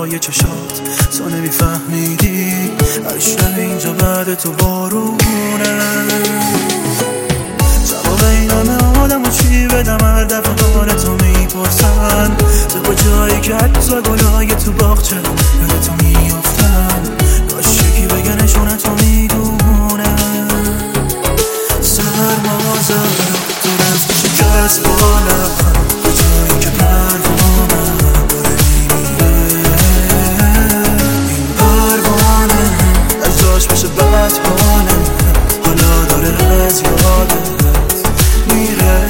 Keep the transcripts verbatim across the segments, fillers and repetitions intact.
های چشات تو نمیفهمیدی هر شب اینجا بعد تو بارونه. جواب این همه آدم و چی بدم هر دفعه بار تو میپرسن تو کجایی که حتی گلای تو باغچه یاد تو میافتن. کاش یکی بگه نشونه تو میدونه سرمازم تو رفت شکست بالا به جایی که پروانه داره میمیره. این پروانه از جاش بشه بد حاله حالا داره از یادت میره.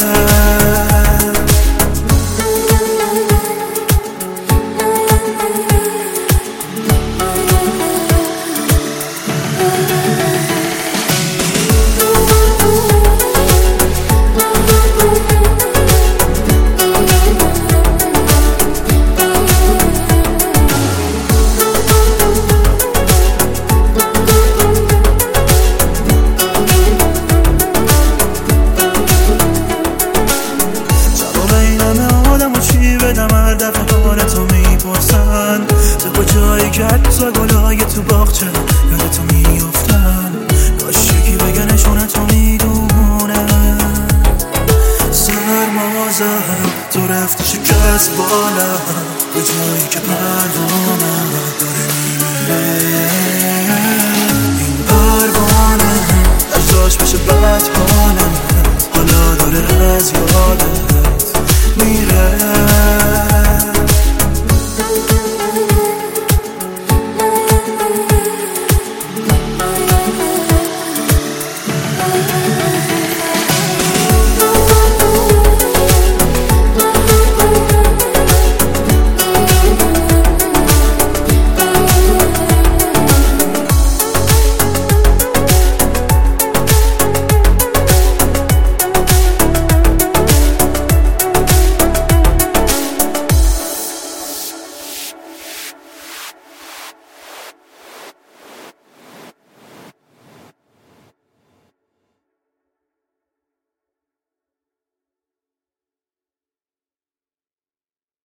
تو کجایی که حتی گلای تو باغچه یاد تو میافتن. کاش یکی بگه نشونه تو میدونه سرمازم تو رفتی شکست بالا به جایی که پروانه داره میمیره. این پروانه از جاش بشه بد حاله حالا داره از یادت